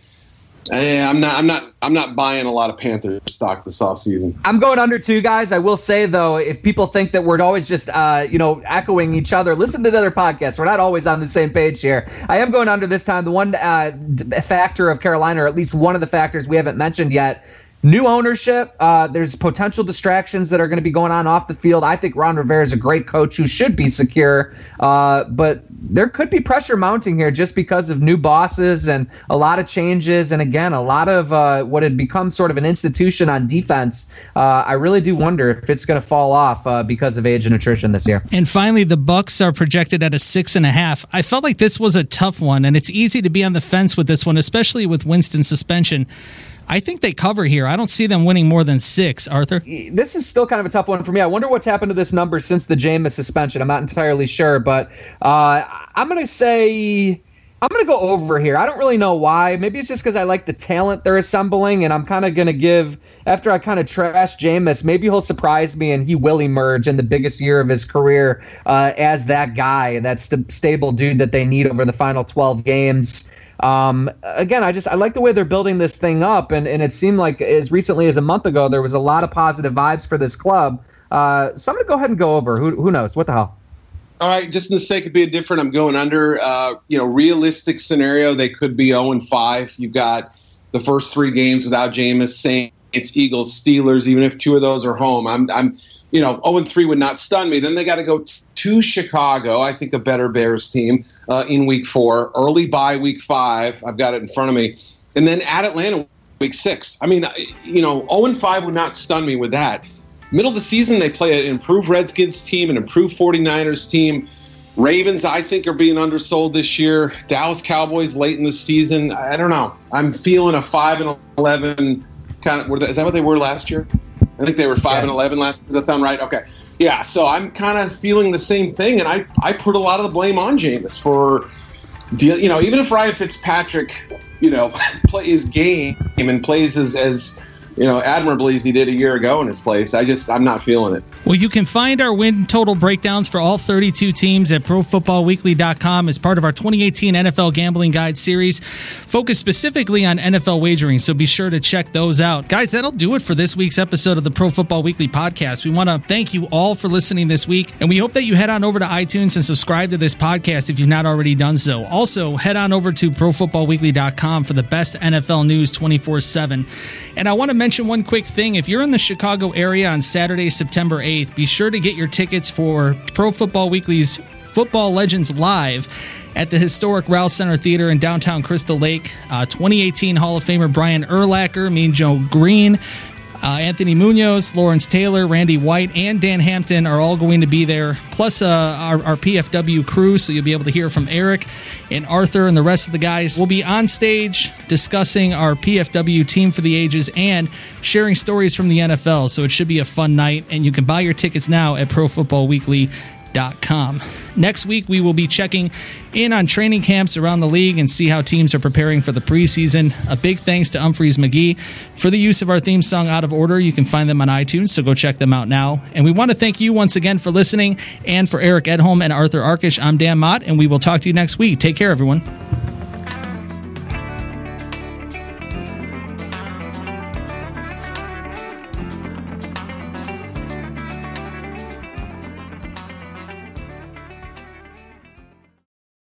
I'm not I'm not I'm not buying a lot of Panthers stock this offseason. I'm going under two, guys. I will say though, if people think that we're always just uh, you know echoing each other, listen to the other podcasts. We're not always on the same page here. I am going under this time. The one uh, factor of Carolina, or at least one of the factors we haven't mentioned yet. New ownership, uh, there's potential distractions that are going to be going on off the field. I think Ron Rivera is a great coach who should be secure, uh, but there could be pressure mounting here just because of new bosses and a lot of changes. And again, a lot of uh, what had become sort of an institution on defense. Uh, I really do wonder if it's going to fall off uh, because of age and attrition this year. And finally, the Bucks are projected at a six and a half. I felt like this was a tough one, and it's easy to be on the fence with this one, especially with Winston's suspension. I think they cover here. I don't see them winning more than six, Arthur. This is still kind of a tough one for me. I wonder what's happened to this number since the Jameis suspension. I'm not entirely sure, but uh, I'm going to say I'm going to go over here. I don't really know why. Maybe it's just because I like the talent they're assembling, and I'm kind of going to give, after I kind of trash Jameis, maybe he'll surprise me and he will emerge in the biggest year of his career uh, as that guy, that st- stable dude that they need over the final twelve games. Um, again, I just I like the way they're building this thing up, and, and it seemed like as recently as a month ago there was a lot of positive vibes for this club. Uh, so I'm going to go ahead and go over. Who who knows? What the hell? All right, just in the sake of being different, I'm going under. Uh, you know, realistic scenario, they could be oh and five. You've got the first three games without Jameis, Saints, Eagles, Steelers. Even if two of those are home, I'm I'm you know oh and three would not stun me. Then they got to go t- to Chicago, I think a better Bears team uh, in week four, early bye week five. I've got it in front of me. And then at Atlanta week six. I mean, you know, oh and five would not stun me with that. Middle of the season, they play an improved Redskins team, an improved 49ers team. Ravens, I think, are being undersold this year. Dallas Cowboys late in the season. I don't know. I'm feeling a five and eleven kind of. Is that what they were last year? I think they were five yes. and eleven last. Does that sound right? Okay, yeah. So I'm kind of feeling the same thing, and I, I put a lot of the blame on Jameis for, deal. You know, even if Ryan Fitzpatrick, you know, plays his game and plays as as you know admirably as he did a year ago in his place, I just I'm not feeling it. Well, you can find our win total breakdowns for all thirty-two teams at pro football weekly dot com as part of our twenty eighteen N F L Gambling Guide series, focused specifically on N F L wagering, so be sure to check those out. Guys, that'll do it for this week's episode of the Pro Football Weekly podcast. We want to thank you all for listening this week, and we hope that you head on over to iTunes and subscribe to this podcast if you've not already done so. Also, head on over to pro football weekly dot com for the best N F L news twenty-four seven. And I want to mention one quick thing. If you're in the Chicago area on Saturday, September eighth, be sure to get your tickets for Pro Football Weekly's Football Legends Live at the historic Rouse Center Theater in downtown Crystal Lake. Uh, twenty eighteen Hall of Famer Brian Urlacher, Mean Joe Green, Uh, Anthony Munoz, Lawrence Taylor, Randy White, and Dan Hampton are all going to be there, plus uh, our, our P F W crew, so you'll be able to hear from Eric and Arthur and the rest of the guys. We'll be on stage discussing our P F W team for the ages and sharing stories from the N F L, so it should be a fun night, and you can buy your tickets now at pro football weekly dot com. Next week, we will be checking in on training camps around the league and see how teams are preparing for the preseason. A big thanks to Humphreys McGee for the use of our theme song, Out of Order. You can find them on iTunes, so go check them out now. And we want to thank you once again for listening, and for Eric Edholm and Arthur Arkish, I'm Dan Mott, and we will talk to you next week. Take care, everyone.